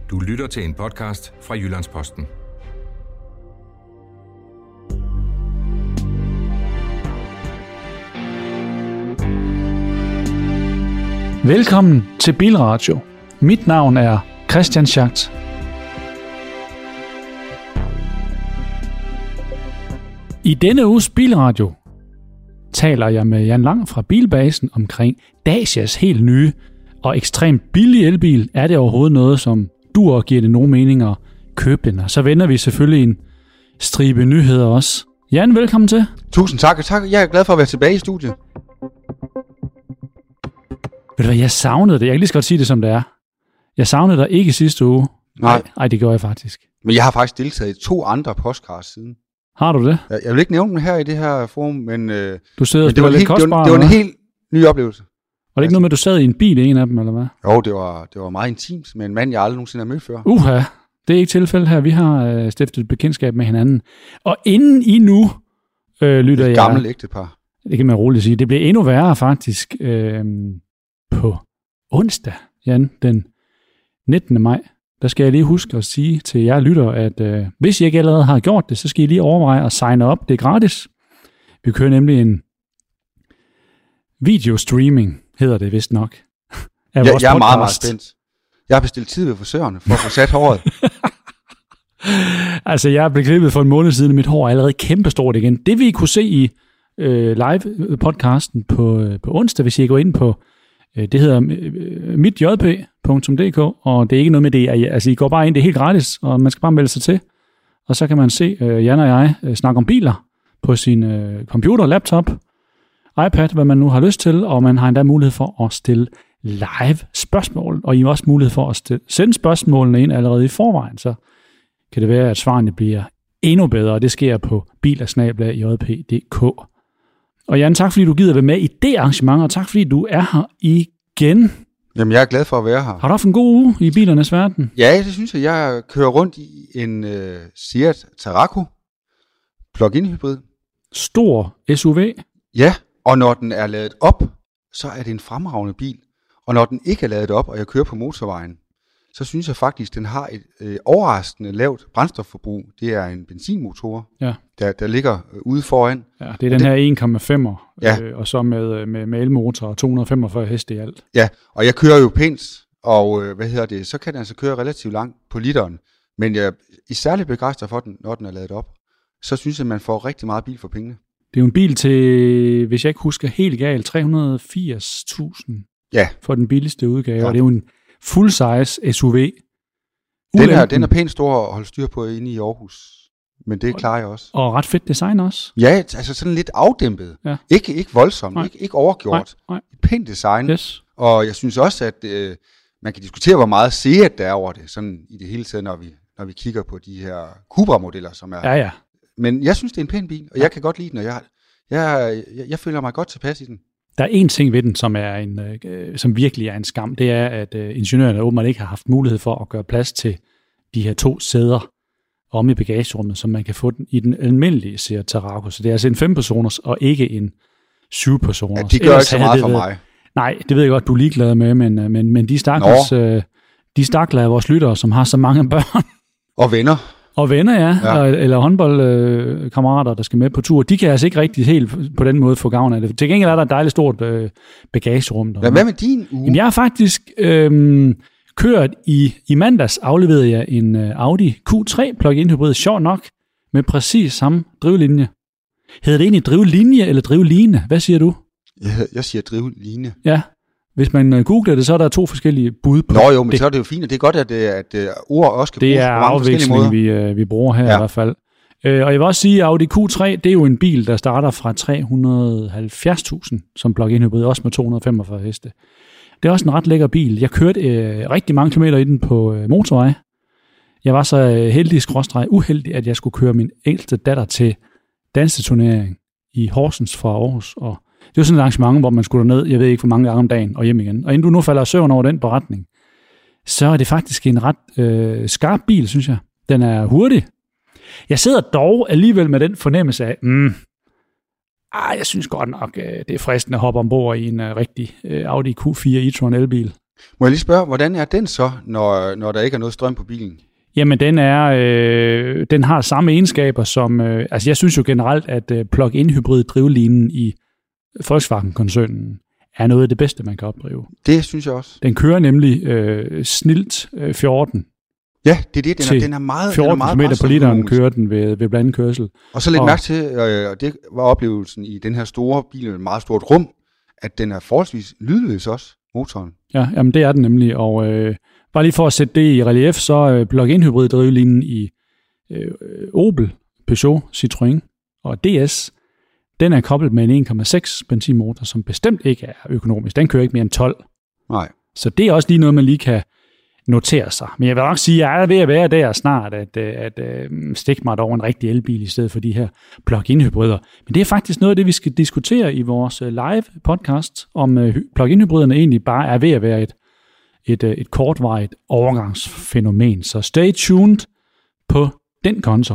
Du lytter til en podcast fra Jyllands-Posten. Velkommen til Bilradio. Mit navn er Christian Schacht. I denne uges Bilradio taler jeg med Jan Lang fra Bilbasen omkring Dacias helt nye og ekstremt billige elbil. Er det overhovedet noget, som du og giver det nogen mening at købe den? Og så vender vi selvfølgelig en stribe nyheder også. Jan, velkommen til. Tusind tak. Jeg er glad for at være tilbage i studiet. Ved du hvad, jeg savnede det. Jeg kan lige så godt sige det, som det er. Jeg savnede dig ikke sidste uge. Nej, det gjorde jeg faktisk. Men jeg har faktisk deltaget i 2 andre podcasts siden. Har du det? Jeg vil ikke nævne dem her i det her forum, men, du sidder men det var en helt ny oplevelse. Var det ikke noget med, at du sad i en bil i en af dem, eller hvad? Jo, det var meget intimt med en mand, jeg aldrig nogensinde har mødt før. Det er ikke tilfældet her. Vi har stiftet et bekendtskab med hinanden. Og inden I nu lytter jeg... Et gammelt ægtepar. Det kan man roligt sige. Det bliver endnu værre faktisk på onsdag, Jan, den 19. maj. Der skal jeg lige huske at sige til jer lytter, at hvis I ikke allerede har gjort det, så skal I lige overveje at signe op. Det er gratis. Vi kører nemlig en videostreaming, hedder det vist nok. Jeg er meget spændt. Jeg har bestilt tid ved frisøren for at få sat håret. Altså, jeg blev klippet for en måned siden, og mit hår er allerede kæmpestort igen. Det vil I kunne se i live-podcasten på onsdag, hvis I går ind på, det hedder mitjp.dk, og det er ikke noget med det. Altså, I går bare ind, det er helt gratis, og man skal bare melde sig til. Og så kan man se Jan og jeg snakke om biler på sin computer, laptop, iPad, hvad man nu har lyst til, og man har endda mulighed for at stille live spørgsmål, og I har også mulighed for at sende spørgsmålene ind allerede i forvejen, så kan det være, at svarene bliver endnu bedre, og det sker på bilersnabel.jp.dk. Og Jan, tak fordi du gider være med i det arrangement, og tak fordi du er her igen. Jamen, jeg er glad for at være her. Har du haft en god uge i bilernes verden? Ja, det synes jeg. Jeg kører rundt i en Seat Tarraco plug-in hybrid. Stor SUV. Ja, og når den er ladet op, så er det en fremragende bil. Og når den ikke er ladet op, og jeg kører på motorvejen, så synes jeg faktisk, at den har et overraskende lavt brændstofforbrug. Det er en benzinmotor, der ligger ude foran. Ja, det er den her 1,5'er, og så med elmotor og 245 heste i alt. Ja, og jeg kører jo pænt, og så kan den altså køre relativt langt på literen. Men jeg er særligt begejstret for den, når den er ladet op. Så synes jeg, at man får rigtig meget bil for pengene. Det er jo en bil til, hvis jeg ikke husker helt galt, 380.000 for den billigste udgave. Ja. Og det er jo en full-size SUV. Den er pænt stor at holde styr på inde i Aarhus. Men det klarer jeg også. Og ret fedt design også. Ja, altså sådan lidt afdæmpet. Ja. Ikke voldsomt, ikke overgjort. Nej. Et pænt design. Yes. Og jeg synes også, at man kan diskutere, hvor meget Seat der er over det. Sådan i det hele taget, når vi kigger på de her Cupra-modeller, som er... Ja. Men jeg synes, det er en pæn bil, og jeg kan godt lide den, og jeg føler mig godt tilpas i den. Der er en ting ved den, som virkelig er en skam. Det er, at ingeniørerne åbenbart ikke har haft mulighed for at gøre plads til de her 2 sæder om i bagagerummet, som man kan få den i den almindelige Seat Tarraco. Så det er altså en 5-personers og ikke en 7-personers. Ja, de gør ikke så meget for mig. Nej, det ved jeg godt, du er ligeglad med, men de stakkels vores lyttere, som har så mange børn. Og venner. Ja. Eller håndboldkammerater, der skal med på tur. De kan altså ikke rigtig helt på den måde få gavn af det. Til gengæld er der et dejligt stort bagagerum. Ja, hvad med din uge? Jamen, jeg har faktisk kørt i mandags, afleverede jeg en Audi Q3 plug-in hybrid, sjovt nok, med præcis samme drivlinje. Hedder det egentlig drivlinje eller drivline? Hvad siger du? Jeg siger drivline. Ja. Hvis man googler det, så er der 2 forskellige bud på det. Men så er det jo fint, og det er godt, at ord også kan bruges på mange forskellige måder. Det er afveksling, vi bruger her i hvert fald. Og jeg vil også sige, at Audi Q3, det er jo en bil, der starter fra 370.000 som plug-in hybrid, også med 245 heste. Det er også en ret lækker bil. Jeg kørte rigtig mange kilometer i den på motorvej. Jeg var så uheldig, at jeg skulle køre min ældste datter til danseturnering i Horsens fra Aarhus, og det var sådan et arrangement, hvor man skulle ned, jeg ved ikke hvor mange gange om dagen, og hjem igen. Og inden du nu falder søvn over den beretning, så er det faktisk en ret skarp bil, synes jeg. Den er hurtig. Jeg sidder dog alligevel med den fornemmelse af, jeg synes godt nok, det er fristende at hoppe ombord i en rigtig Audi Q4 e-tron elbil. Må jeg lige spørge, hvordan er den så, når der ikke er noget strøm på bilen? Jamen, den har samme egenskaber som... jeg synes jo generelt, at plug-in hybrid drivlinjen i Volkswagen-koncernen er noget af det bedste, man kan opdrive. Det synes jeg også. Den kører nemlig snilt 14. Ja, det er det. Den er meget 14 km på literen kører den ved blandet kørsel. Og så læg mærke til, og det var oplevelsen i den her store bil, et meget stort rum, at den er forholdsvis lydløs også, motoren. Ja, jamen det er den nemlig, og bare lige for at sætte det i relief, så plug-in hybrid drivlinjen i Opel, Peugeot, Citroën og DS, den er koblet med en 1,6 benzinmotor, som bestemt ikke er økonomisk. Den kører ikke mere end 12. Nej. Så det er også lige noget, man lige kan notere sig. Men jeg vil nok sige, at jeg er ved at være der snart, at stikke mig over en rigtig elbil i stedet for de her plug-in hybrider. Men det er faktisk noget af det, vi skal diskutere i vores live podcast, om plug-in hybriderne egentlig bare er ved at være et kortvarigt overgangsfænomen. Så stay tuned på den konto.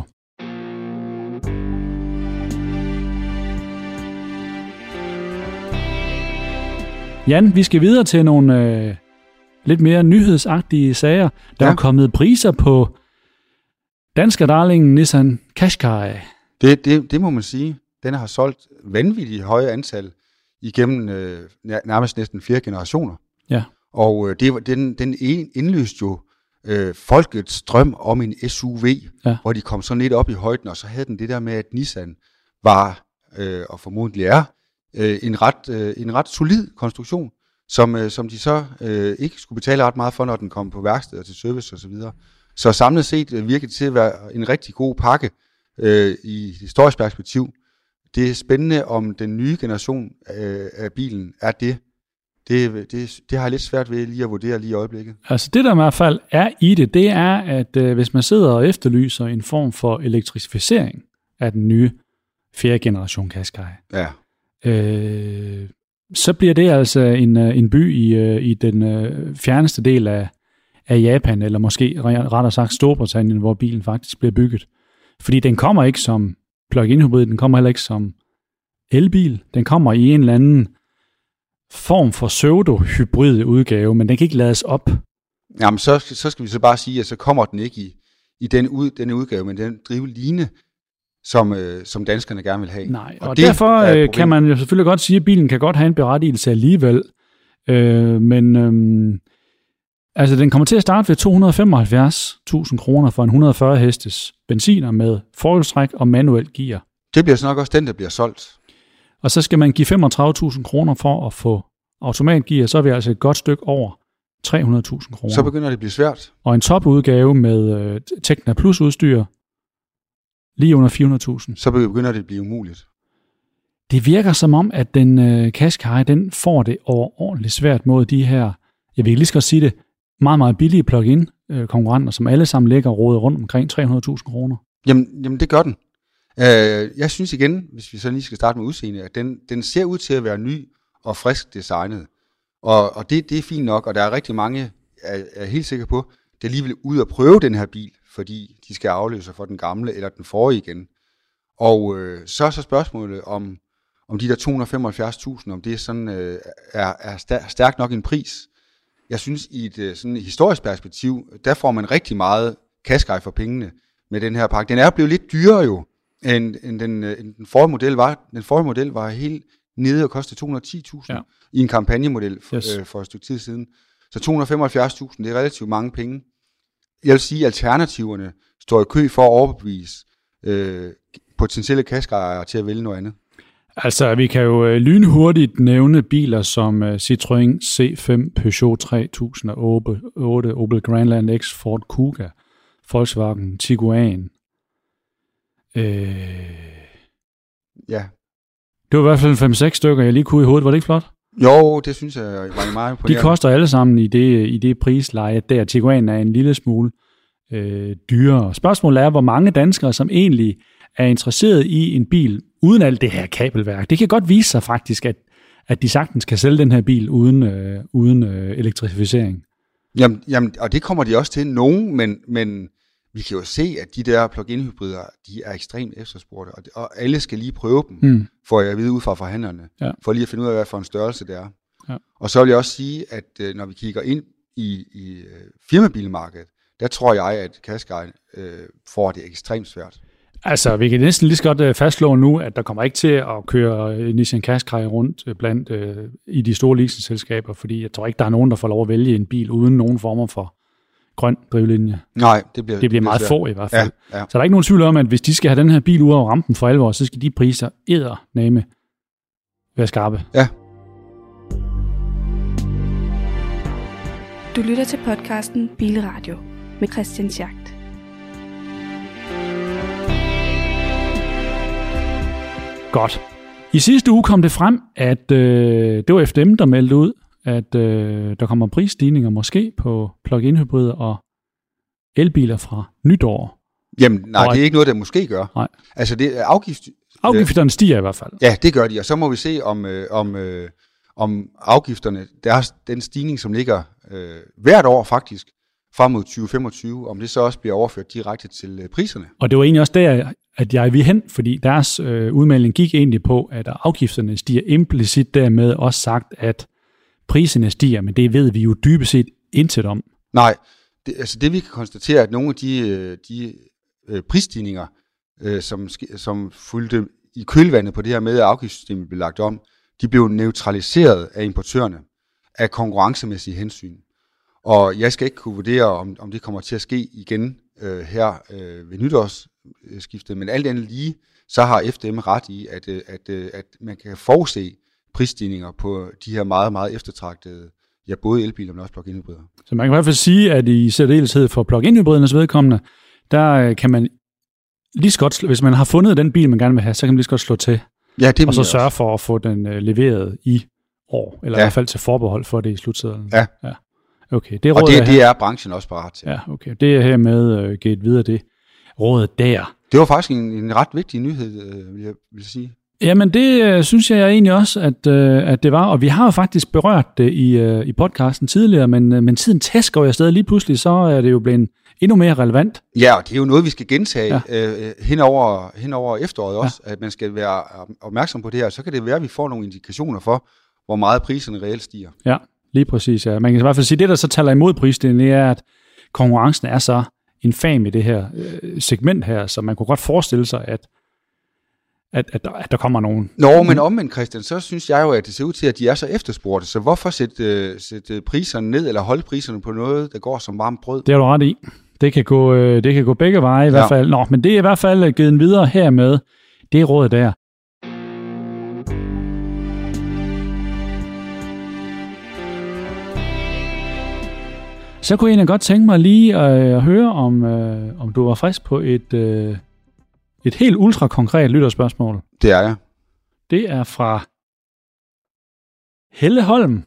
Jan, vi skal videre til nogle lidt mere nyhedsagtige sager. Der er kommet priser på dansker darlingen Nissan Qashqai. Det må man sige. Den har solgt vanvittigt høje antal igennem nærmest næsten 4 generationer. Ja. Og den indløste jo folkets drøm om en SUV, hvor de kom så lidt op i højden, og så havde den det der med, at Nissan var, og formodentlig er, en ret solid konstruktion, som de så ikke skulle betale ret meget for, når den kom på værksted og til service osv. Så samlet set virker det til at være en rigtig god pakke i historisk perspektiv. Det er spændende, om den nye generation af bilen er det. Det har jeg lidt svært ved lige at vurdere lige i øjeblikket. Altså det, der i hvert fald er i det er, at hvis man sidder og efterlyser en form for elektrificering af den nye 4. generation Qashqai, så bliver det altså en by i den fjerneste del af Japan, eller måske rettere sagt Storbritannien, hvor bilen faktisk bliver bygget. Fordi den kommer ikke som plug-in hybrid, den kommer heller ikke som elbil, den kommer i en eller anden form for pseudo-hybrid udgave, men den kan ikke lades op. Jamen, så skal vi så bare sige, at så kommer den ikke i den udgave, men den drivline, som danskerne gerne vil have. Nej, og derfor kan man jo selvfølgelig godt sige, at bilen kan godt have en berettigelse alligevel. Men altså, den kommer til at starte ved 275.000 kroner for en 140 hestes benziner med forhjulstræk og manuel gear. Det bliver så nok også den, der bliver solgt. Og så skal man give 35.000 kroner for at få automatgear, så er vi altså et godt stykke over 300.000 kroner. Så begynder det at blive svært. Og en topudgave med Tecna Plus udstyr, lige under 400.000. Så begynder det at blive umuligt. Det virker som om, at den Qashqai, den får det overordentligt svært mod de her, jeg vil lige skal sige det, meget, meget billige plug-in konkurrenter, som alle sammen ligger og roder rundt omkring 300.000 kroner. Jamen, det gør den. Jeg synes igen, hvis vi så lige skal starte med udseende, at den ser ud til at være ny og frisk designet. Og det er fint nok, og der er rigtig mange, er helt sikker på, der lige vil ud og prøve den her bil, fordi de skal afløse for den gamle eller den forrige igen. Og så er så spørgsmålet om de der 275.000, om det sådan er stærkt nok en pris. Jeg synes, i et sådan historisk perspektiv, der får man rigtig meget Qashqai for pengene med den her pakke. Den er blevet lidt dyrere jo, end den forrige model var. Den forrige model var helt nede og kostede 210.000 i en kampagnemodel for et stykke tid siden. Så 275.000, det er relativt mange penge. Jeg vil sige, at alternativerne står i kø for at overbevise potentielle Qashqai-ejere til at vælge noget andet. Altså, vi kan jo lynhurtigt nævne biler som Citroën C5, Peugeot 3008, Opel Grandland X, Ford Kuga, Volkswagen Tiguan. Ja. Det var i hvert fald 5-6 stykker, jeg lige kunne i hovedet. Var det ikke flot? Jo, det synes jeg var meget imponerende. De koster alle sammen i det prisleje der. Tiguan er en lille smule dyrere. Spørgsmålet er, hvor mange danskere, som egentlig er interesseret i en bil uden alt det her kabelværk. Det kan godt vise sig faktisk, at de sagtens kan sælge den her bil uden elektrificering. Jamen, og det kommer de også til nogen, men vi kan jo se, at de der plug-in hybrider, de er ekstremt efterspurgte, og alle skal lige prøve dem, for at vide ud fra forhandlerne, for lige at finde ud af, hvad for en størrelse det er. Ja. Og så vil jeg også sige, at når vi kigger ind i firmabilmarkedet, der tror jeg, at Qashqai får det ekstremt svært. Altså, vi kan næsten lige så godt fastslå nu, at der kommer ikke til at køre Nissan Qashqai rundt blandt i de store leasingselskaber, fordi jeg tror ikke, der er nogen, der får lov at vælge en bil uden nogen former for grøn drivlinje. Nej, det bliver meget svært. få i hvert fald. Ja. Så der er ikke nogen tvivl om, at hvis de skal have den her bil ud over rampen for alvor, så skal de priser eddermame være skarpe. Ja. Du lytter til podcasten Bilradio med Christian Schacht. Godt. I sidste uge kom det frem, at det var FDM, der meldte ud, at der kommer prisstigninger måske på plug-in hybrider og elbiler fra nytår. Jamen, nej, det er ikke noget, der måske gør. Nej. Altså, det er afgifterne stiger i hvert fald. Ja, det gør de, og så må vi se, om afgifterne, den stigning, som ligger hvert år faktisk, frem mod 2025, om det så også bliver overført direkte til priserne. Og det var egentlig også der, at jeg vil hen, fordi deres udmelding gik egentlig på, at afgifterne stiger implicit dermed også sagt, at priserne stiger, men det ved vi jo dybest set intet om. Nej, det vi kan konstatere, at nogle af de prisstigninger, som fulgte i kølvandet på det her med, at afgiftssystemet blev lagt om, de blev neutraliseret af importørerne af konkurrencemæssige hensyn. Og jeg skal ikke kunne vurdere, om det kommer til at ske igen her ved nytårsskiftet, men alt andet lige, så har FDM ret i, at man kan forudse prisstigninger på de her meget, meget eftertragtede, både elbiler, men også plug-in hybrider. Så man kan i hvert fald sige, at i særdeleshed for plug-in hybridernes vedkommende, der kan man lige så godt, hvis man har fundet den bil, man gerne vil have, så kan man lige så godt slå til. Ja, det og så sørge for at få den leveret i år, eller i hvert fald til forbehold for det i slutsedlen. Ja. Okay, det er branchen også parat til. Ja, okay. Det er hermed givet videre det rådet der. Det var faktisk en ret vigtig nyhed, vil jeg sige. Jamen, det synes jeg egentlig også, at det var. Og vi har jo faktisk berørt det i podcasten tidligere, men tiden tæsker jo afsted lige pludselig, så er det jo blevet endnu mere relevant. Ja, og det er jo noget, vi skal gentage hen over efteråret også, at man skal være opmærksom på det her. Så kan det være, at vi får nogle indikationer for, hvor meget priserne reelt stiger. Ja, lige præcis. Ja. Man kan i hvert fald sige, at det, der så taler imod prisstigningen, er, at konkurrencen er så infam i det her segment her, så man kunne godt forestille sig, at der kommer nogen. Men omvendt, Christian, så synes jeg jo, at det ser ud til, at de er så efterspurgte. Så hvorfor sætte priserne ned, eller holde priserne på noget, der går som varmt brød? Det er du ret i. Det kan gå begge veje i hvert fald. Nå, men det er i hvert fald givet videre her med det råd der. Så kunne jeg egentlig godt tænke mig lige at høre, om du var frisk på et helt ultra konkret lytterspørgsmål. Det er jeg. Det er fra Helle Holm.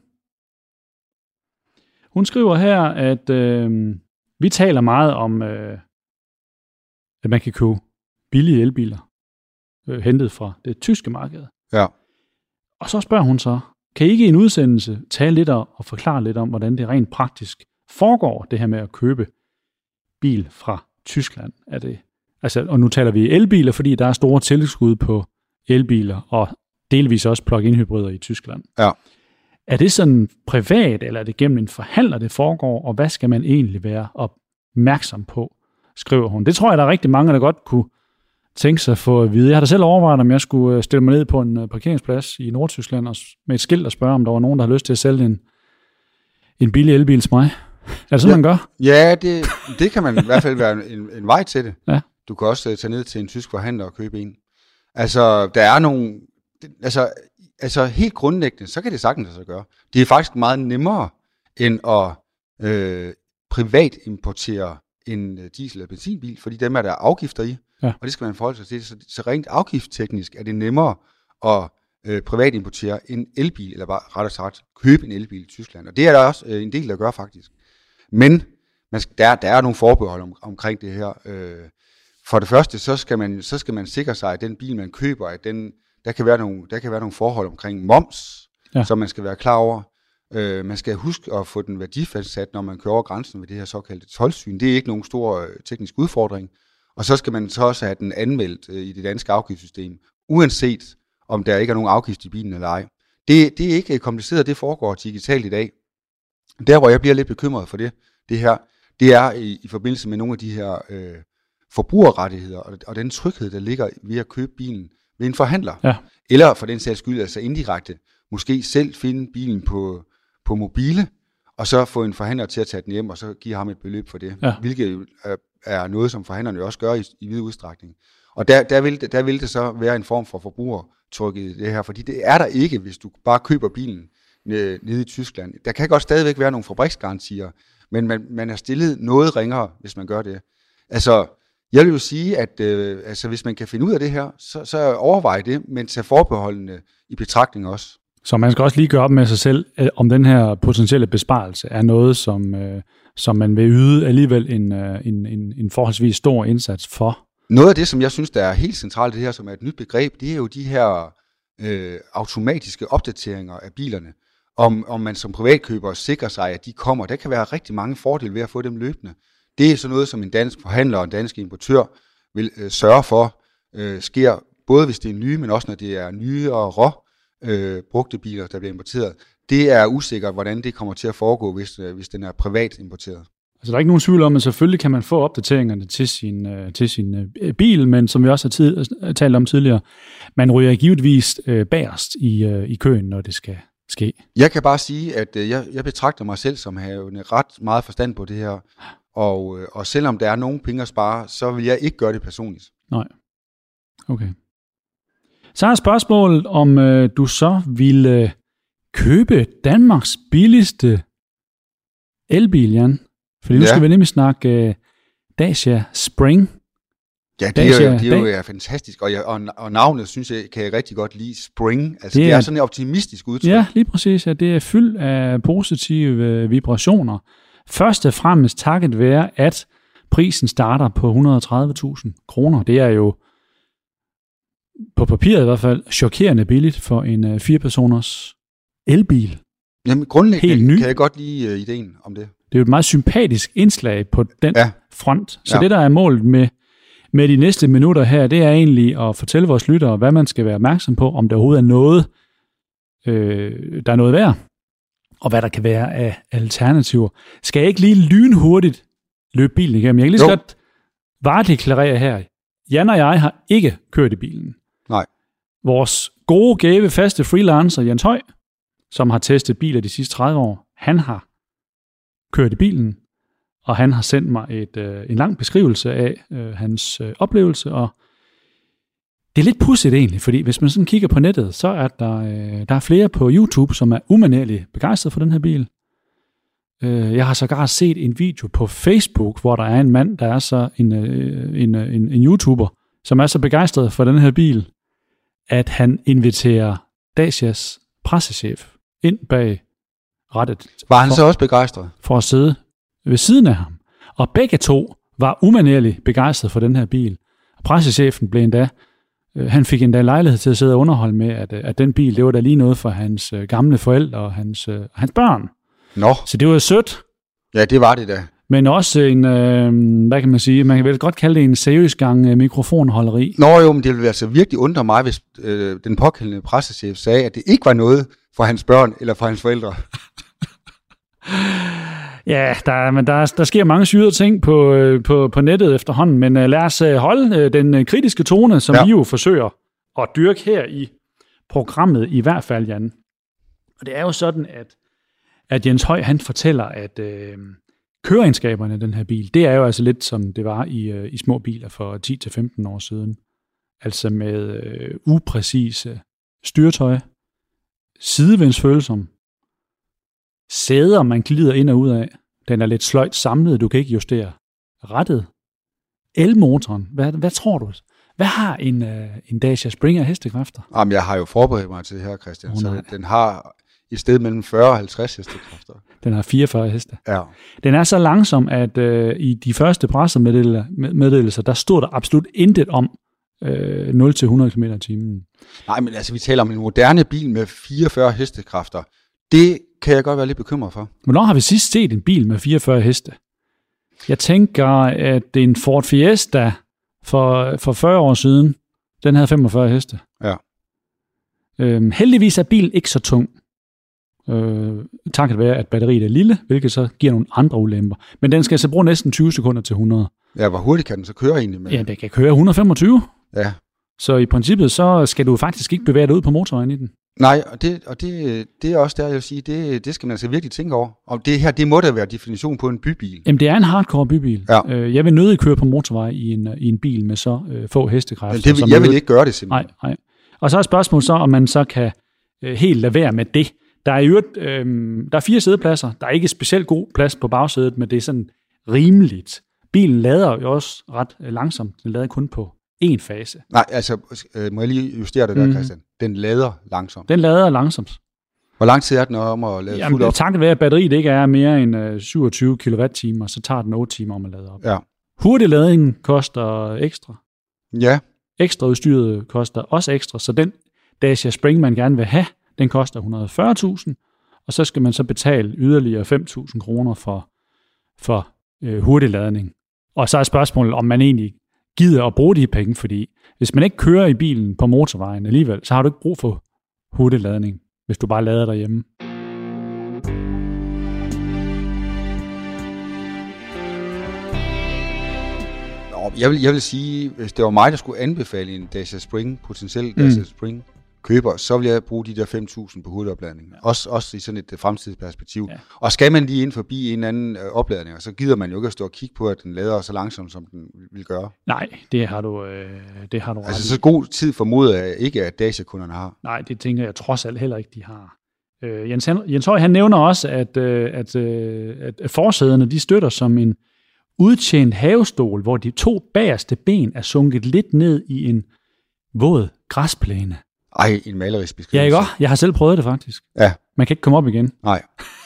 Hun skriver her, at vi taler meget om, at man kan købe billige elbiler, hentet fra det tyske marked. Ja. Og så spørger hun så, kan I ikke i en udsendelse tale lidt og forklare lidt om, hvordan det rent praktisk foregår, det her med at købe bil fra Tyskland? Er det, altså, og nu taler vi elbiler, fordi der er store tilskud på elbiler, og delvis også plug-in hybrider i Tyskland. Ja. Er det sådan privat, eller er det gennem en forhandler, det foregår, og hvad skal man egentlig være opmærksom på, skriver hun. Det tror jeg, der er rigtig mange, der godt kunne tænke sig at få at vide. Jeg har da selv overvejet, om jeg skulle stille mig ned på en parkeringsplads i Nordtyskland og med et skilt og spørge, om der var nogen, der har lyst til at sælge en billig elbil til mig. Er det sådan, man gør? Ja, det kan man i hvert fald være en vej til det. Ja. Du kan også tage ned til en tysk forhandler og købe en. Altså, der er nogle... Altså helt grundlæggende, så kan det sagtens at gøre. Det er faktisk meget nemmere, end at privat importere en diesel- eller benzinbil, fordi dem er der afgifter i, og det skal man forholde sig til. Så rent afgiftsteknisk er det nemmere at privat importere en elbil, eller bare rettere sagt købe en elbil i Tyskland. Og det er der også en del, der gør faktisk. Men der er nogle forbehold omkring det her. For det første, så skal man sikre sig, at den bil, man køber, at der kan være nogle forhold omkring moms, som man skal være klar over. Man skal huske at få den værdifastsat, når man kører over grænsen ved det her såkaldte toldsyn. Det er ikke nogen stor teknisk udfordring. Og så skal man så også have den anmeldt i det danske afgiftssystem, uanset om der ikke er nogen afgift i bilen eller ej. Det er ikke kompliceret, det foregår digitalt i dag. Der, hvor jeg bliver lidt bekymret for det her, det er i forbindelse med nogle af de her forbrugerrettigheder, og den tryghed, der ligger ved at købe bilen ved en forhandler. Ja. Eller for den sags skyld, altså indirekte, måske selv finde bilen på mobile, og så få en forhandler til at tage den hjem, og så give ham et beløb for det. Ja. Hvilket er noget, som forhandlerne også gør i vid udstrækning. Og der vil det så være en form for forbrugertrykket i det her, fordi det er der ikke, hvis du bare køber bilen nede i Tyskland. Der kan godt stadigvæk være nogle fabriksgarantier, men man er stillet noget ringere, hvis man gør det. Altså, jeg vil jo sige, at hvis man kan finde ud af det her, så overvej det, men tage forbeholdene i betragtning også. Så man skal også lige gøre op med sig selv, om den her potentielle besparelse er noget, som man vil yde alligevel en forholdsvis stor indsats for. Noget af det, som jeg synes, der er helt centralt det her, som er et nyt begreb, det er jo de her automatiske opdateringer af bilerne. Om man som privatkøber sikrer sig, at de kommer. Der kan være rigtig mange fordele ved at få dem løbende. Det er sådan noget, som en dansk forhandler og en dansk importør vil sørge for, sker både hvis det er nye, men også når det er nye og brugte biler, der bliver importeret. Det er usikkert, hvordan det kommer til at foregå, hvis den er privat importeret. Altså der er ikke nogen tvivl om, at selvfølgelig kan man få opdateringerne til sin bil, men som vi også har talt om tidligere, man ryger givetvis bagerst i køen, når det skal ske. Jeg kan bare sige, at jeg betragter mig selv som havende ret meget forstand på det her, og selvom der er nogen penge at spare, så vil jeg ikke gøre det personligt. Nej. Okay. Så er spørgsmålet, om du så ville købe Danmarks billigste elbil, Jan? Fordi nu skal vi nemlig snakke Dacia Spring. Ja, det er jo fantastisk, og navnet synes jeg, kan jeg rigtig godt lide, Spring. Altså det er sådan et optimistisk udtryk. Ja, lige præcis. Ja, det er fyldt af positive vibrationer. Først og fremmest takket være, at prisen starter på 130.000 kroner. Det er jo på papiret i hvert fald chokerende billigt for en 4-personers elbil. Jamen grundlæggende kan jeg godt lide ideen om det. Det er jo et meget sympatisk indslag på den front. Så det, der er målet med de næste minutter her, det er egentlig at fortælle vores lyttere, hvad man skal være opmærksom på, om der overhovedet er noget, der er noget værd, og hvad der kan være af alternativer. Skal jeg ikke lige lynhurtigt løbe bilen igennem? Jeg kan lige så godt varedeklarere her. Jan og jeg har ikke kørt i bilen. Nej. Vores gode, gave, faste freelancer, Jens Høj, som har testet biler de sidste 30 år, han har kørt i bilen, og han har sendt mig en lang beskrivelse af hans oplevelse, og det er lidt pudsigt egentlig, fordi hvis man sådan kigger på nettet, så er der er flere på YouTube, som er umanerligt begejstret for den her bil. Jeg har sågar set en video på Facebook, hvor der er en mand, der er så en YouTuber, som er så begejstret for den her bil, at han inviterer Dacias pressechef ind bag rattet. Var han så også begejstret? For at sidde ved siden af ham. Og begge to var umanerligt begejstret for den her bil. Og pressechefen blev han fik endda lejlighed til at sidde og underholde med, at den bil, det var da lige noget for hans gamle forældre og hans børn. Nå. Så det var sødt. Ja, det var det da. Men også en, hvad kan man sige, man kan vel godt kalde det en seriøs gang mikrofonholderi. Nå jo, men det ville altså virkelig undre mig, hvis den pågældende pressechef sagde, at det ikke var noget for hans børn eller for hans forældre. Ja, der sker mange syrede ting på nettet efterhånden, men lad os holde den kritiske tone, som vi jo forsøger at dyrke her i programmet i hvert fald, Jan. Og det er jo sådan, at Jens Høj, han fortæller, at køreegenskaberne af den her bil, det er jo altså lidt som det var i små biler for 10-15 år siden. Altså med upræcise styretøj, sidevindsfølsom, sæder, man glider ind og ud af. Den er lidt sløjt samlet, du kan ikke justere rettet. Elmotoren, hvad tror du? Hvad har en Dacia Spring af hestekræfter? Jamen, jeg har jo forberedt mig til det her, Christian, så den har et sted mellem 40 og 50 hestekræfter. Den har 44 heste. Ja. Den er så langsom, at i de første pressemeddelelser, der stod der absolut intet om 0-100 km/t. Nej, men altså, vi taler om en moderne bil med 44 hestekræfter. Det kan jeg godt være lidt bekymret for. Hvornår har vi sidst set en bil med 44 heste? Jeg tænker, at en Ford Fiesta for 40 år siden, den havde 45 heste. Ja. Heldigvis er bilen ikke så tung. Takket være, at batteriet er lille, hvilket så giver nogle andre ulemper. Men den skal altså bruge næsten 20 sekunder til 100. Ja, hvor hurtigt kan den så køre egentlig? Med? Ja, den kan køre 125. Ja. Så i princippet, så skal du faktisk ikke bevæge dig ud på motorvejen i den. Nej, og det er også der, jeg vil sige, det skal man altså virkelig tænke over. Og det her, det må da være definition på en bybil. Jamen, det er en hardcore bybil. Ja. Jeg vil nødig køre på motorvej i en bil med så få hestekræfter. Jeg vil ikke gøre det simpelthen. Nej. Og så er spørgsmålet så, om man så kan helt lade være med det. Der er 4 sædepladser. Der er ikke specielt god plads på bagsædet, men det er sådan rimeligt. Bilen lader jo også ret langsomt. Den lader kun på én fase. Nej, altså, må jeg lige justere det der, Christian? Den lader langsomt. Den lader langsomt. Hvor lang tid er den om at lade fuldt op? Takket være, at batteriet ikke er mere end 27 kWh, så tager den 8 timer om at lade op. Ja. Hurtig ladning koster ekstra. Ja. Ekstra udstyret koster også ekstra, så den Dacia Spring, man gerne vil have, den koster 140.000, og så skal man så betale yderligere 5.000 kroner for hurtig ladning. Og så er spørgsmålet, om man egentlig gider at bruge de penge, fordi hvis man ikke kører i bilen på motorvejen alligevel, så har du ikke brug for hurtig ladning, hvis du bare lader derhjemme. Jeg vil sige, hvis det var mig, der skulle anbefale en Dacia Spring, potentielt Dacia Spring køber, så vil jeg bruge de der 5.000 på hurtigopladning. Ja. Også i sådan et fremtidsperspektiv. Ja. Og skal man lige ind forbi en anden opladning, så gider man jo ikke at stå og kigge på, at den lader så langsomt, som den vil gøre. Nej, det har du altså så god tid formoder jeg ikke, at Dacia-kunderne har. Nej, det tænker jeg trods alt heller ikke, de har. Jens Høj, han nævner også, at forsæderne, de støtter som en udtjent havestol, hvor de 2 bagerste ben er sunket lidt ned i en våd græsplæne. Ej, en malerisk beskrivelse. Ja, ikke også? Jeg har selv prøvet det faktisk. Ja. Man kan ikke komme op igen. Nej.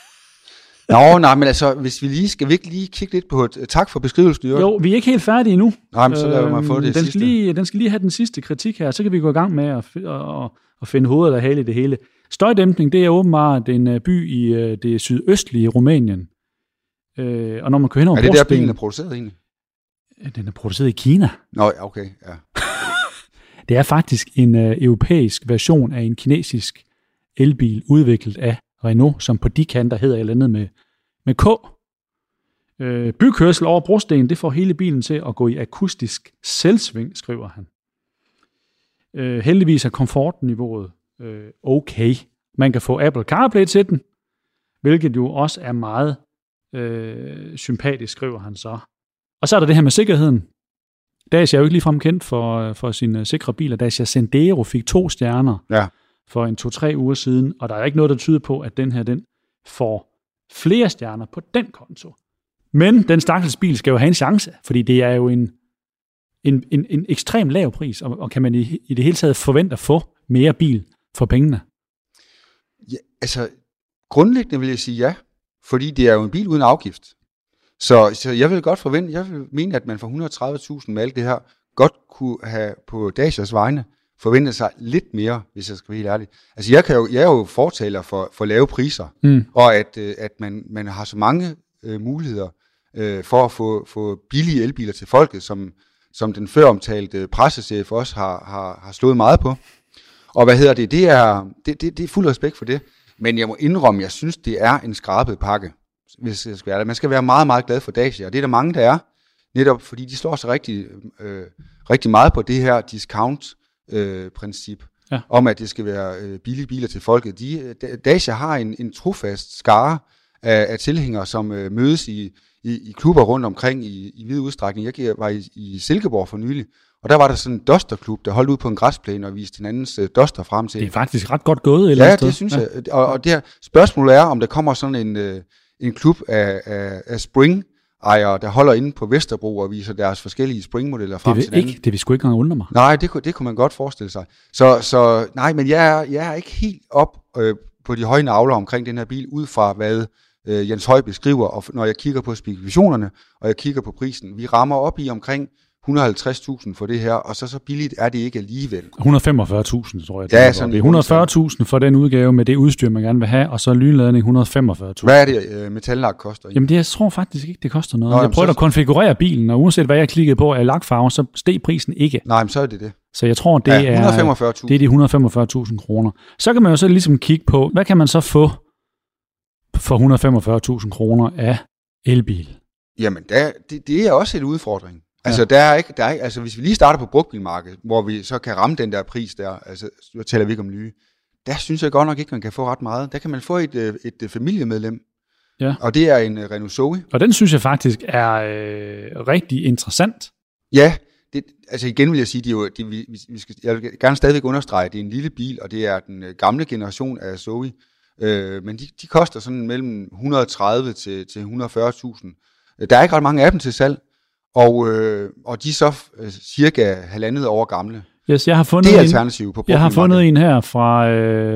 Nej, men altså, hvis vi lige skal virkelig lige kigge lidt på tak for beskrivelsen. Jo, vi er ikke helt færdige endnu. Nej, men så lader man få det sidste. Den skal lige have den sidste kritik her, så kan vi gå i gang med at finde hovedet og hale i det hele. Støjdæmpning, det er åbenbart en by i det sydøstlige Rumænien. Og når man kører hen over brosten... Er det der bilen er produceret egentlig? Den er produceret i Kina. Nå, okay, ja. Det er faktisk en europæisk version af en kinesisk elbil, udviklet af Renault, som på de kanter hedder et eller andet med K. Bykørsel over brosten, det får hele bilen til at gå i akustisk selvsving, skriver han. Heldigvis er komfortniveauet okay. Man kan få Apple CarPlay til den, hvilket jo også er meget sympatisk, skriver han så. Og så er der det her med sikkerheden. Dacia er jo ikke ligefrem kendt for sine sikre biler. Dacia Sandero fik 2 stjerner for en 2-3 uger siden, og der er ikke noget, der tyder på, at den får flere stjerner på den konto. Men den stakkels bil skal jo have en chance, fordi det er jo en ekstrem lav pris, og kan man i det hele taget forvente at få mere bil for pengene? Ja, altså, grundlæggende vil jeg sige ja, fordi det er jo en bil uden afgift. Så jeg vil godt forvente, jeg vil mene, at man for 130.000 med alt det her, godt kunne have på Dacias vegne forventet sig lidt mere, hvis jeg skal være helt ærlig. Altså jeg er jo fortaler for lave priser, og at man har så mange muligheder for at få billige elbiler til folket, som den før omtalte pressechef også har slået meget på. Og det er fuld respekt for det, men jeg må indrømme, jeg synes, det er en skrabet pakke. Hvis jeg skal være der. Man skal være meget, meget glad for Dacia, og det er der mange, der er, netop fordi de slår sig rigtig meget på det her discount-princip, om at det skal være billige biler til folket. Dacia har en trofast skare af tilhængere, som mødes i klubber rundt omkring i vid udstrækning. Jeg var i Silkeborg for nylig, og der var der sådan en Duster-klub, der holdt ud på en græsplæne og viste hinandens Duster frem til. Det er faktisk ret godt gået. Ja, det synes jeg. Og det her spørgsmålet er, om der kommer sådan en klub af Spring-ejere, der holder inde på Vesterbro og viser deres forskellige Spring-modeller frem til hinanden. Det vil sgu ikke engang undre mig. Nej, det kunne man godt forestille sig. Så nej, men jeg er ikke helt op på de høje navler omkring den her bil, ud fra hvad Jens Høj beskriver, og når jeg kigger på spekulationerne, og jeg kigger på prisen. Vi rammer op i omkring 150.000 for det her, og så billigt er det ikke alligevel. 145.000, tror jeg. Ja, sådan det er 140.000 for den udgave med det udstyr, man gerne vil have, og så lynladning 145.000. Hvad er det, metallak koster? Jamen, jeg tror faktisk ikke, det koster noget. Jeg prøvede at konfigurere bilen, og uanset hvad jeg klikkede på af lakfarve, så steg prisen ikke. Nej, men så er det det. Så jeg tror, det er de 145.000 kroner. Så kan man jo så ligesom kigge på, hvad kan man så få for 145.000 kroner af elbil? Jamen, det er også en udfordring. Altså, der er ikke, altså, hvis vi lige starter på brugtbilmarkedet, hvor vi så kan ramme den der pris der, altså, så taler vi ikke om nye, der synes jeg godt nok ikke, man kan få ret meget. Der kan man få et familiemedlem, og det er en Renault Zoe. Og den synes jeg faktisk er rigtig interessant. Ja, altså igen vil jeg sige, jeg vil gerne stadigvæk understrege, at det er en lille bil, og det er den gamle generation af Zoe, men de koster sådan mellem 130 til 140.000. Der er ikke ret mange af dem til salg, og de er så cirka 1,5 år gamle. Yes, jeg har fundet det er alternativ på. Jeg har fundet en her fra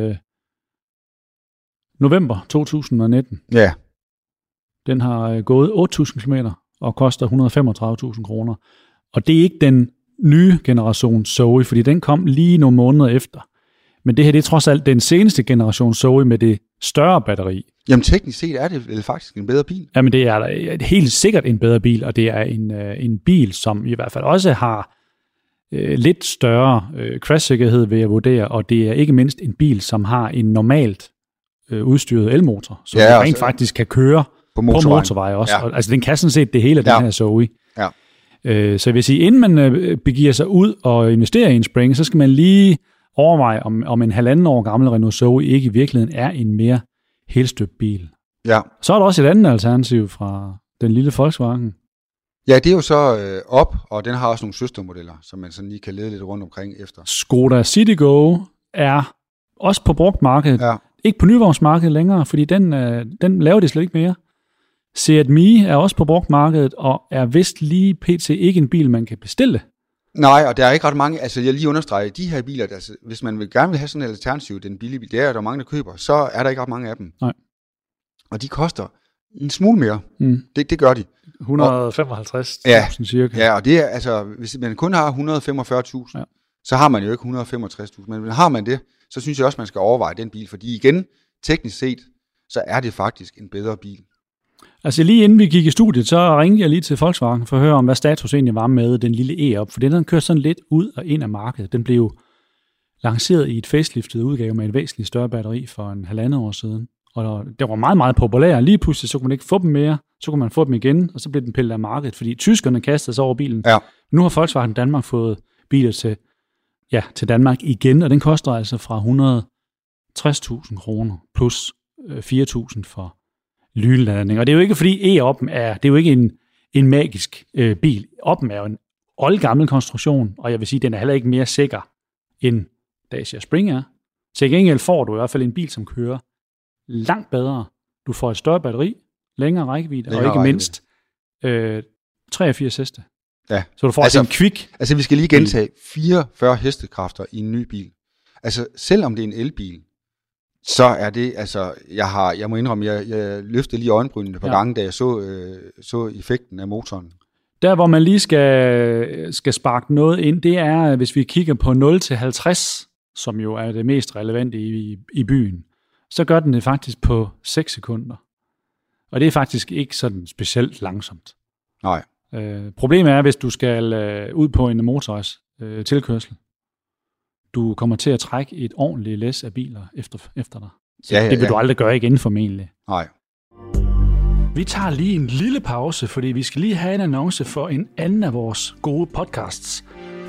november 2019. Ja. Den har gået 8.000 km og koster 135.000 kroner. Og det er ikke den nye generation Zoe, fordi den kom lige nogle måneder efter. Men det her, det er trods alt den seneste generation Zoe med det større batteri. Jamen teknisk set er det vel faktisk en bedre bil. Jamen det er helt sikkert en bedre bil, og det er en bil, som i hvert fald også har lidt større crashsikkerhed, vil jeg vurdere, og det er ikke mindst en bil, som har en normalt udstyret elmotor, som rent faktisk kan køre på motorveje også. Ja. Altså den kan sådan set det hele af den her Zoe. Ja. Så jeg vil sige, inden man begiver sig ud og investerer i en Spring, så skal man lige overveje, om en 1,5 år gammel Renault Zoe ikke i virkeligheden er en mere helstøbt bil. Ja. Så er der også et andet alternativ fra den lille Volkswagen. Ja, det er jo så op, og den har også nogle søstermodeller, som man sådan lige kan lede lidt rundt omkring efter. Skoda Citigo er også på brugtmarkedet. Ja. Ikke på nyvognsmarkedet længere, fordi den laver de slet ikke mere. Seat Mii er også på brugtmarkedet, og er vist lige pt. Ikke en bil, man kan bestille. Nej, og der er ikke ret mange, altså jeg lige understreger, de her biler, altså, hvis man gerne vil have sådan en alternativ, den billige bil, det er der mange, der køber, så er der ikke ret mange af dem. Nej. Og de koster en smule mere. Det gør de. 155.000 cirka. Ja, og det er, altså, hvis man kun har 145.000, så har man jo ikke 165.000. Men har man det, så synes jeg også, man skal overveje den bil, fordi igen, teknisk set, så er det faktisk en bedre bil. Altså lige inden vi gik i studiet, så ringede jeg lige til Volkswagen for at høre om, hvad status egentlig var med den lille E-op, for den kørte sådan lidt ud og ind af markedet. Den blev lanceret i et faceliftet udgave med et væsentligt større batteri for 1,5 år siden. Og det var meget, meget populær. Lige pludselig så kunne man ikke få dem mere, så kunne man få dem igen, og så blev den pillet af markedet, fordi tyskerne kastede sig over bilen. Ja. Nu har Volkswagen Danmark fået biler til Danmark igen, og den koster altså fra 160.000 kroner plus 4.000 for lynladning. Og det er jo ikke fordi E-Op'en det er jo ikke en magisk bil. Op'en er jo en oldgammel konstruktion, og jeg vil sige, den er heller ikke mere sikker end Dacia Spring er. Til gengæld får du i hvert fald en bil, som kører langt bedre. Du får et større batteri, længere rækkevidde, og ikke mindst 83 heste. Ja. Så du får altså en quick. Altså vi skal lige gentage 44 hestekræfter i en ny bil. Altså selvom det er en elbil, så er det, altså, jeg må indrømme, jeg løftede lige øjenbrynene et par gange, da jeg så effekten af motoren. Der, hvor man lige skal sparke noget ind, det er, hvis vi kigger på 0-50, som jo er det mest relevante i byen, så gør den det faktisk på 6 sekunder. Og det er faktisk ikke sådan specielt langsomt. Nej. Problemet er, hvis du skal ud på en motorvejs tilkørsel. Du kommer til at trække et ordentligt læs af biler efter dig. Så det vil du aldrig gøre igen formentlig. Nej. Vi tager lige en lille pause, fordi vi skal lige have en annonce for en anden af vores gode podcasts.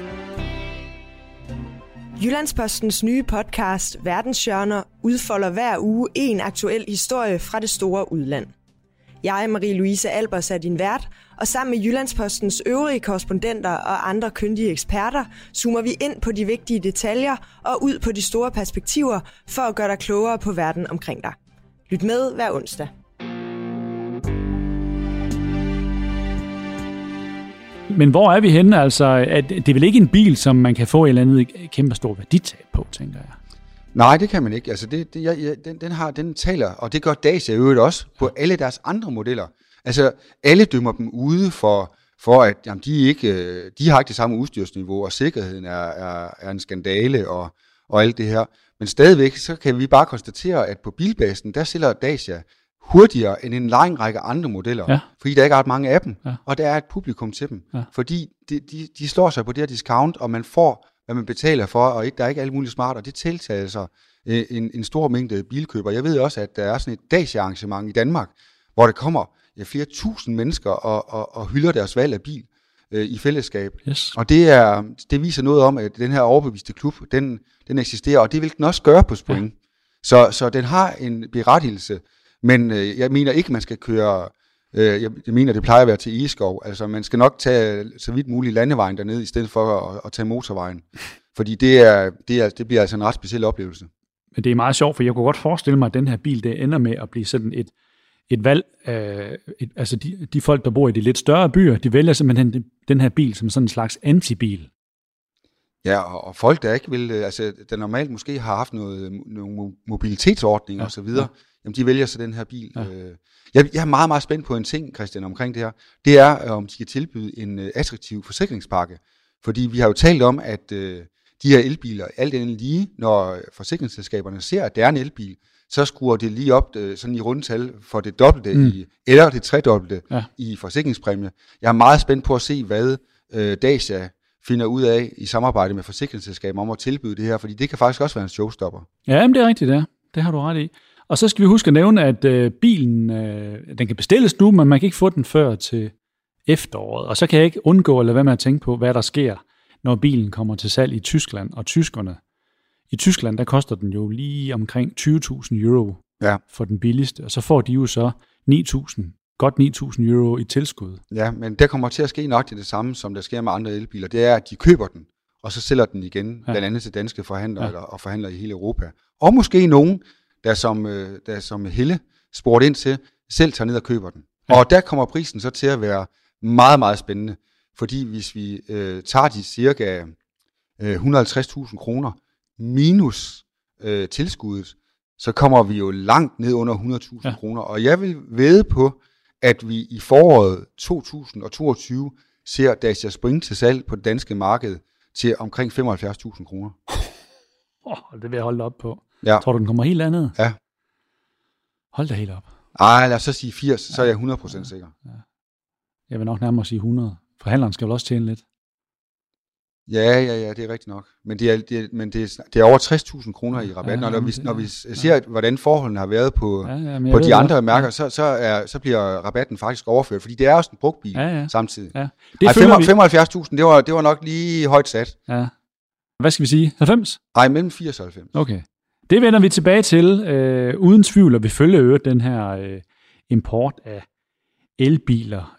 Jyllandspostens nye podcast, Verdenshjørner, udfolder hver uge en aktuel historie fra det store udland. Jeg, Marie-Louise Albers, er din vært, og sammen med Jyllandspostens øvrige korrespondenter og andre kyndige eksperter, zoomer vi ind på de vigtige detaljer og ud på de store perspektiver for at gøre dig klogere på verden omkring dig. Lyt med hver onsdag. Men hvor er vi henne? Altså, det er vel ikke en bil, som man kan få et eller andet kæmpe stor værditab på, tænker jeg. Nej, det kan man ikke. Altså, den taler, og det gør Dacia øvrigt også, på alle deres andre modeller. Altså, alle dømmer dem ude for at jamen, de har ikke det samme udstyrsniveau, og sikkerheden er en skandale og alt det her. Men stadigvæk, så kan vi bare konstatere, at på bilbasen, der sælger Dacia hurtigere end en lang række andre modeller, fordi der ikke er ret mange af dem, og der er et publikum til dem. Ja. Fordi de slår sig på det her discount, og man får hvad man betaler for, og der er ikke alle mulige smart, og det tiltager sig en stor mængde bilkøber. Jeg ved også, at der er sådan et Dacia-arrangement i Danmark, hvor der kommer flere tusind mennesker og hylder deres valg af bil i fællesskab. Yes. Og det viser noget om, at den her overbeviste klub, den eksisterer, og det vil den også gøre på Spring. Ja. Så den har en berettigelse, men jeg mener ikke, man skal køre. Jeg mener, det plejer at være til Egeskov. Altså, man skal nok tage så vidt muligt landevejen dernede, i stedet for at tage motorvejen. Fordi det bliver altså en ret speciel oplevelse. Men det er meget sjovt, for jeg kunne godt forestille mig, at den her bil, det ender med at blive sådan et valg. Altså, de folk, der bor i de lidt større byer, de vælger simpelthen den her bil som sådan en slags antibil. Ja, og folk, der ikke vil, altså, der normalt måske har haft nogle mobilitetsordninger og så videre, jamen, de vælger så den her bil. Ja. Jeg er meget, meget spændt på en ting, Christian, omkring det her. Det er, om de skal tilbyde en attraktiv forsikringspakke. Fordi vi har jo talt om, at de her elbiler, alt andet lige, når forsikringsselskaberne ser, at det er en elbil, så skruer det lige op sådan i rundtal for det dobbelte eller det tredobbelte i forsikringspræmie. Jeg er meget spændt på at se, hvad Dacia finder ud af i samarbejde med forsikringsselskaber om at tilbyde det her, fordi det kan faktisk også være en showstopper. Ja, men det er rigtigt, det har du ret i. Og så skal vi huske at nævne, at bilen, den kan bestilles nu, men man kan ikke få den før til efteråret. Og så kan jeg ikke undgå at lade være med at tænke på, hvad der sker, når bilen kommer til salg i Tyskland. Og tyskerne, i Tyskland, der koster den jo lige omkring 20.000 euro for den billigste. Og så får de jo så 9.000 euro i tilskud. Ja, men der kommer til at ske nok det samme, som der sker med andre elbiler. Det er, at de køber den, og så sælger den igen, blandt andet til danske forhandlere og forhandlere i hele Europa. Og måske nogen, der som Helle spurgte ind til, selv tager ned og køber den. Ja. Og der kommer prisen så til at være meget, meget spændende. Fordi hvis vi tager de cirka 150.000 kroner minus tilskuddet, så kommer vi jo langt ned under 100.000 kroner. Og jeg vil vædde på, at vi i foråret 2022 ser Dacia Spring til salg på det danske marked til omkring 75.000 kroner. Det vil jeg holde op på. Ja. Tror du, den kommer helt andet? Ja. Hold da helt op. Ej, lad os så sige 80, så er jeg 100% sikker. Ja. Jeg vil nok nærmere sige 100. Forhandleren skal vel også tjene lidt. Ja, det er rigtigt nok. Men det er over 60.000 kroner i rabat. Når vi ser, hvordan forholdene har været på de andre mærker, så bliver rabatten faktisk overført, fordi det er også en brugt bil samtidig. Ja. 75.000, det var nok lige højt sat. Ja. Hvad skal vi sige? 90? Nej, mellem 80 og 90. Okay. Det vender vi tilbage til, uden tvivl, og vi følger øvrigt den her import af elbiler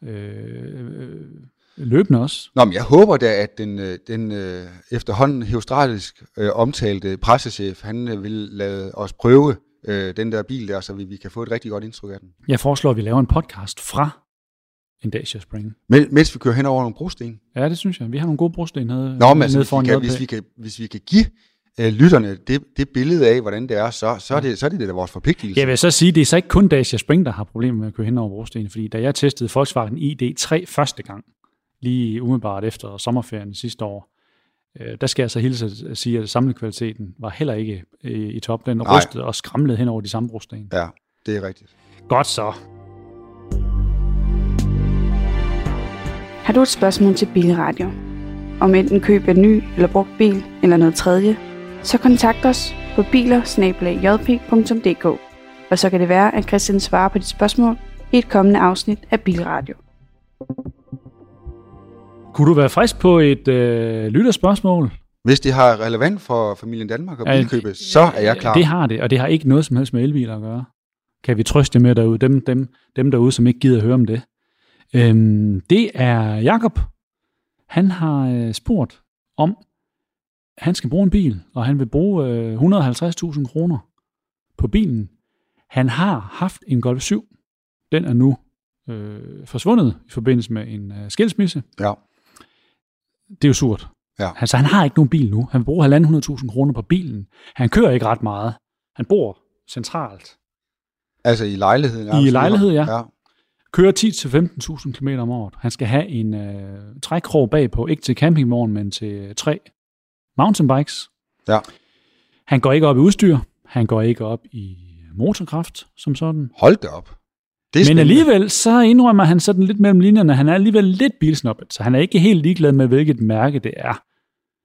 løbende også. Nå, men jeg håber da, at den efterhånden heostratisk omtalte pressechef, han vil lade os prøve den der bil der, så vi kan få et rigtig godt indtryk af den. Jeg foreslår, at vi laver en podcast fra en Dacia Spring. Mens vi kører hen over nogle brosten. Ja, det synes jeg. Vi har nogle gode brosten nede. Nå, men hvis vi kan give lytterne det billede af, hvordan det er, så er det da vores forpligtelse. Jeg vil så sige, det er så ikke kun Dacia Spring, der har problemer med at køre hen over brosten, fordi da jeg testede Volkswagen ID3 første gang, lige umiddelbart efter sommerferien sidste år, der skal jeg så hilse at sige, at samlekvaliteten var heller ikke i top. Den rustede og skramlede hen over de samme brosten. Ja, det er rigtigt. Godt så. Har du et spørgsmål til Bilradio, om enten køb en ny eller brugt bil eller noget tredje, så kontakt os på biler@jp.dk, og så kan det være, at Christian svarer på dit spørgsmål i et kommende afsnit af Bilradio. Kunne du være frisk på et lytterspørgsmål? Hvis det har relevant for familien Danmark og bilkøbet, så er jeg klar. Det har det, og det har ikke noget som helst med elbiler at gøre. Kan vi trøste med derude, dem derude, som ikke gider at høre om det. Det er Jakob. Han har spurgt om, han skal bruge en bil, og han vil bruge 150.000 kroner på bilen. Han har haft en Golf 7. Den er nu forsvundet i forbindelse med en skilsmisse. Ja. Det er jo surt. Ja. Altså, han har ikke nogen bil nu. Han vil bruge 150.000 kroner på bilen. Han kører ikke ret meget. Han bor centralt. Altså i lejligheden? I lejlighed, ja. Kører 10-15.000 km om året. Han skal have en trækkrog bagpå, ikke til campingvogn, men til 3 mountainbikes. Ja. Han går ikke op i udstyr. Han går ikke op i motorkraft, som sådan. Hold da op. Men alligevel, så indrømmer han sådan lidt mellem linjerne, han er alligevel lidt bilsnobbet, så han er ikke helt ligeglad med, hvilket mærke det er.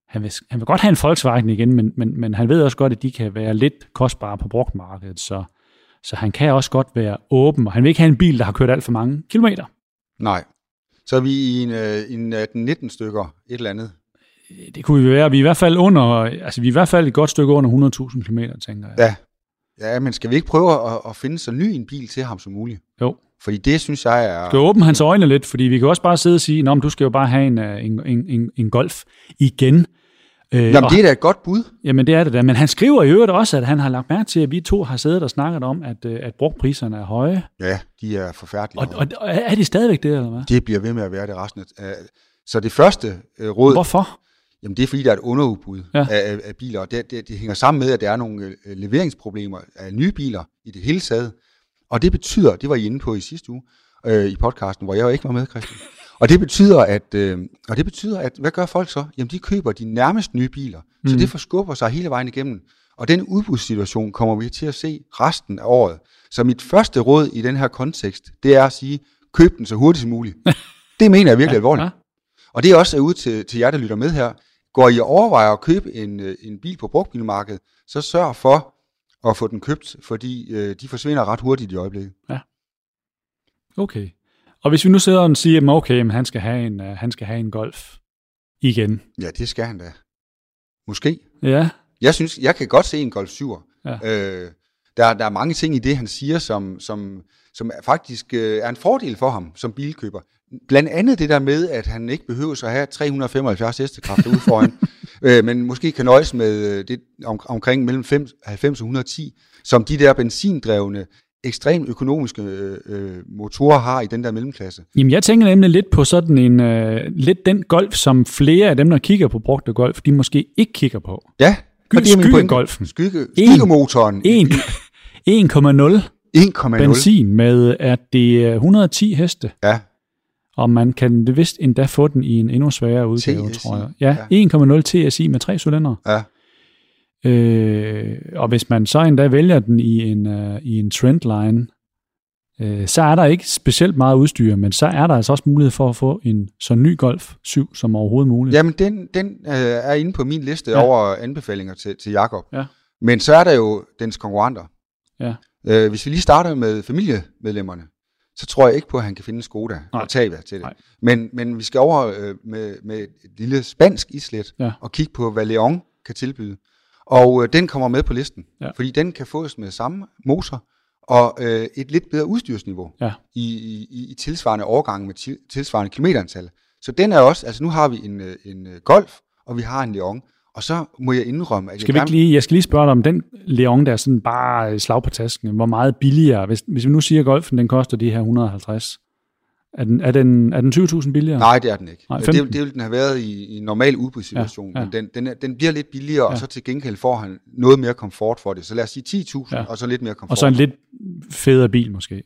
han vil godt have en Volkswagen igen, men han ved også godt, at de kan være lidt kostbare på brugtmarkedet, så han kan også godt være åben, og han vil ikke have en bil, der har kørt alt for mange kilometer. Nej. Så er vi i en 19 stykker, et eller andet. Det kunne vi være. Vi er i hvert fald et godt stykke under 100.000 kilometer, tænker jeg. Ja, men skal vi ikke prøve at finde så ny en bil til ham som muligt? Jo. Fordi det, synes jeg er... Skal åbne hans øjne lidt, fordi vi kan også bare sidde og sige, du skal jo bare have en Golf igen. Jamen, det er da et godt bud. Jamen, det er det da. Men han skriver i øvrigt også, at han har lagt mærke til, at vi to har siddet og snakket om, at brugtpriserne er høje. Ja, de er forfærdelige. Og er de stadigvæk det, eller hvad? Det bliver ved med at være det resten af... Så det første råd... Hvorfor? Jamen, det er fordi, der er et underudbud af biler, og det hænger sammen med, at der er nogle leveringsproblemer af nye biler i det hele taget. Og det betyder, det var I inde på i sidste uge i podcasten, hvor jeg jo ikke var med, Christian. Og det betyder, at hvad gør folk så? Jamen, de køber de nærmest nye biler, så det forskubber sig hele vejen igennem. Og den udbudssituation kommer vi til at se resten af året. Så mit første råd i den her kontekst, det er at sige, køb den så hurtigt som muligt. Det mener jeg virkelig alvorligt. Ja. Og det er også ude til jer, der lytter med her. Går I og overvejer at købe en bil på brugtbilmarkedet, så sørg for at få den købt, fordi de forsvinder ret hurtigt i øjeblikket. Ja. Okay. Og hvis vi nu sidder og siger, at okay, han skal have en Golf igen. Ja, det skal han da. Måske. Ja. Jeg kan godt se en Golf 7'er. Ja. Der er mange ting i det, han siger, som faktisk er en fordel for ham som bilkøber. Blandt andet det der med, at han ikke behøver at have 375 hestekræfter ude foran, men måske kan nøjes med det omkring mellem 90 og 110, som de der benzindrevne, ekstremt økonomiske motorer har i den der mellemklasse. Jamen, jeg tænker nemlig lidt på sådan en, lidt den Golf, som flere af dem, der kigger på brugte Golf, de måske ikke kigger på. Ja, Skygge-Golfen. Skyggemotoren. 1,0 benzin med, at det er 110 heste. Ja. Og man kan vist endda få den i en endnu sværere udgave, tror jeg. Ja, 1,0 TSI med 3 cylindre. Ja. Og hvis man så endda vælger den i en Trendline, så er der ikke specielt meget udstyr, men så er der altså også mulighed for at få en så ny Golf 7 som overhovedet muligt. Jamen, den er inde på min liste over anbefalinger til Jakob. Ja. Men så er der jo dens konkurrenter. Ja. Hvis vi lige starter med familiemedlemmerne, så tror jeg ikke på, at han kan finde en Skoda og tage til det. Men vi skal over med et lille spansk islet og kigge på, hvad Leon kan tilbyde. Og den kommer med på listen, fordi den kan fås med samme motor og et lidt bedre udstyrsniveau i tilsvarende overgang med tilsvarende kilometerantal. Så den er også, altså nu har vi en Golf, og vi har en Leon, og så må jeg indrømme, at jeg skal lige spørge dig om den Leon, der er sådan bare slag på tasken. Hvor meget billigere? Hvis vi nu siger, at Golfen den koster de her 150, er den 20.000 billigere? Nej, det er den ikke. Nej, det vil den have været i en normal udbudssituation, men den bliver lidt billigere, og så til gengæld får han noget mere komfort for det. Så lad os sige 10.000, og så lidt mere komfort. Og så en lidt federe bil måske.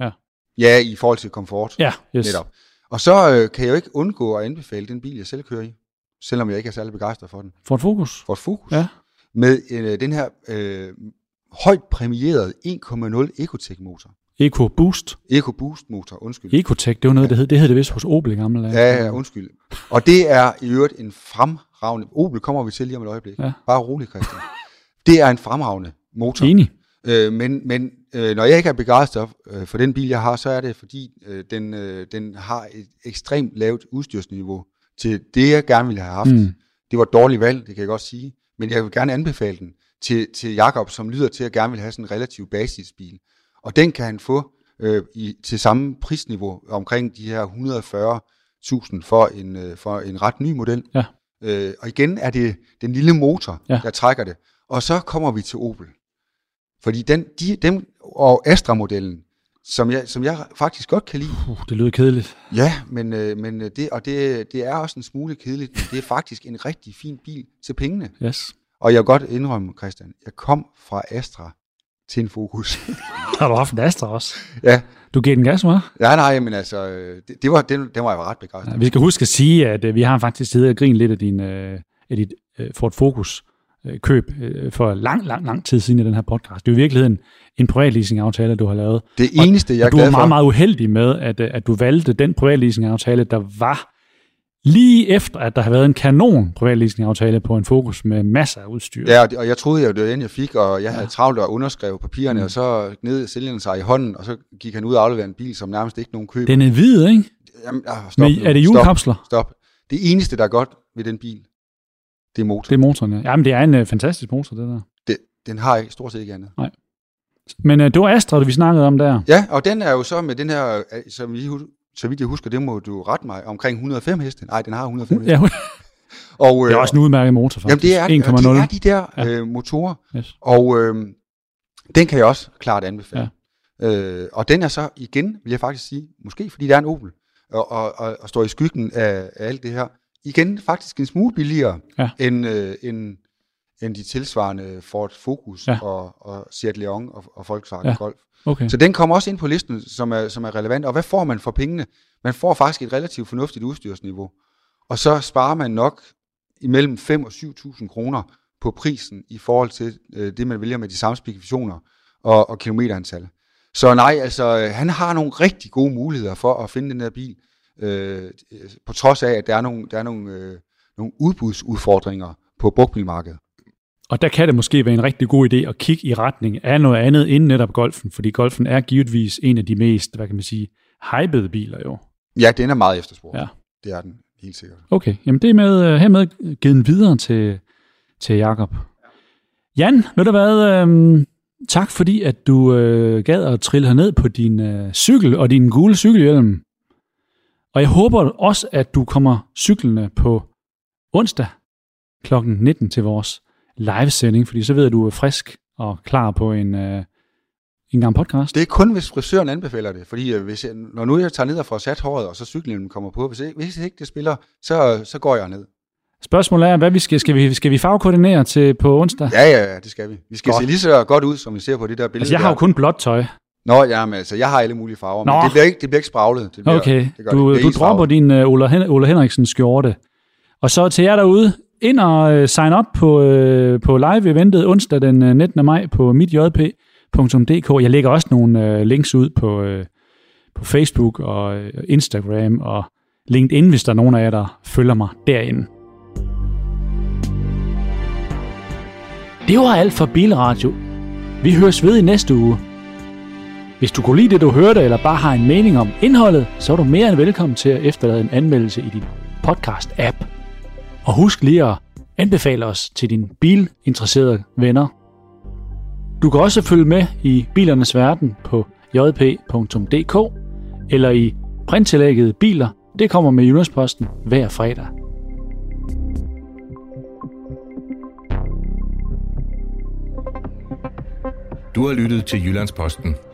Ja, i forhold til komfort. Ja, yes. Netop. Og så kan jeg jo ikke undgå at anbefale den bil, jeg selv kører i, selvom jeg ikke er særlig begejstret for den. Ford Focus? Ja. Med den her højt præmierede 1.0 Ecotec-motor. EcoBoost motor, undskyld. Ecotec, det var noget, det hed det vist hos Opel i gamle dage. Ja, undskyld. Og det er i øvrigt en fremragende... Opel kommer vi til lige om et øjeblik. Ja. Bare rolig, Christian. Det er en fremragende motor. Enig. Men når jeg ikke er begejstret for den bil, jeg har, så er det, fordi den har et ekstremt lavt udstyrsniveau til det, jeg gerne ville have haft. Det var et dårligt valg, det kan jeg godt sige. Men jeg vil gerne anbefale den til Jakob, som lyder til at gerne vil have sådan en relativ basisbil. Og den kan han få til samme prisniveau, omkring de her 140.000 for en ret ny model. Ja. Og igen er det den lille motor, der trækker det. Og så kommer vi til Opel. Fordi dem og Astra-modellen, som jeg faktisk godt kan lide. Det lyder kedeligt. Ja, men det er også en smule kedeligt, men det er faktisk en rigtig fin bil til pengene. Yes. Og jeg vil godt indrømme, Christian, jeg kom fra Astra til en Focus. Har du haft en Astra også? Ja. Du gav den gas, hva'? Ja, nej, men altså, den var jeg ret begejstret. Ja, vi skal huske at sige, at vi har faktisk siddet og grinet lidt af dit Ford Focus køb for lang tid siden i den her podcast. Det er jo i virkeligheden en privatleasingaftale, du har lavet. Det eneste, jeg er glad for. Du var meget uheldig med, at du valgte den privatleasingaftale, der var lige efter, at der har været en kanon privatleasingaftale på en Focus med masser af udstyr. Ja, og jeg troede, det var den, jeg fik, og jeg havde travlt og underskrevet papirerne, og så gned sælgeren sig i hånden, og så gik han ud og afleverede en bil, som nærmest ikke nogen køber. Den er hvid, ikke? Jamen, stop nu. Er det hjulkapsler? Stop. Det eneste, der er godt ved den bil, det er motoren. Det er motoren, ja. Jamen, det er en fantastisk motor, det der. Den har ikke stort set ikke andet. Nej. Men det var Astra, vi snakkede om der. Ja, og den er jo så med den her, så vidt jeg husker, det må du rette mig, omkring 105 heste. Nej, den har 105 heste. Ja. Og, det er også en udmærket motor, faktisk. Jamen, det er de der motorer. Yes. Og den kan jeg også klart anbefale. Ja. Og den er så igen, vil jeg faktisk sige, måske fordi der er en Opel, og står i skyggen af alt det her, igen faktisk en smule billigere end de tilsvarende Ford Focus og Seat Leon og Volkswagen Golf. Okay. Så den kommer også ind på listen, som er relevant. Og hvad får man for pengene? Man får faktisk et relativt fornuftigt udstyrsniveau. Og så sparer man nok imellem 5.000 og 7.000 kroner på prisen i forhold til det, man vælger med de samme specifikationer og kilometerantal. Så nej, altså han har nogle rigtig gode muligheder for at finde den der bil, på trods af, at der er nogle udbudsudfordringer på brugtbilmarkedet. Og der kan det måske være en rigtig god idé at kigge i retning af noget andet end netop Golfen, fordi Golfen er givetvis en af de mest, hvad kan man sige, hypede biler jo. Ja, den er meget efterspurgt. Ja. Det er den, helt sikkert. Okay, jamen det er hermed givet videre til Jakob. Jan, ved du hvad, tak fordi at du gad at trille herned på din cykel og din gule cykelhjelm. Og jeg håber også, at du kommer cyklende på onsdag kl. 19 til vores livesending, fordi så ved jeg, at du er frisk og klar på en gang podcast. Det er kun, hvis frisøren anbefaler det, fordi når nu jeg tager ned og får sat håret, og så cykelhjelmen kommer på, hvis ikke det spiller, så går jeg ned. Spørgsmålet er, hvad vi skal vi farvekoordinere til på onsdag? Ja, det skal vi. Vi skal se lige så godt ud, som vi ser på det der billede. Altså, jeg har jo kun blåt tøj. Nå, jamen, altså, jeg har alle mulige farver, men det bliver ikke spraglet. Det bliver, okay, du dropper din Ole Henriksen skjorte. Og så til jer derude, ind og sign up på live-eventet onsdag den 19. maj på mitjp.dk. Jeg lægger også nogle links ud på Facebook og Instagram og LinkedIn, hvis der er nogen af jer, der følger mig derinde. Det var alt for Bilradio. Vi høres ved i næste uge. Hvis du kunne lide det, du hørte, eller bare har en mening om indholdet, så er du mere end velkommen til at efterlade en anmeldelse i din podcast-app. Og husk lige at anbefale os til dine bilinteresserede venner. Du kan også følge med i bilernes verden på jp.dk eller i printtillægget Biler. Det kommer med Jyllandsposten hver fredag. Du har lyttet til Jyllandsposten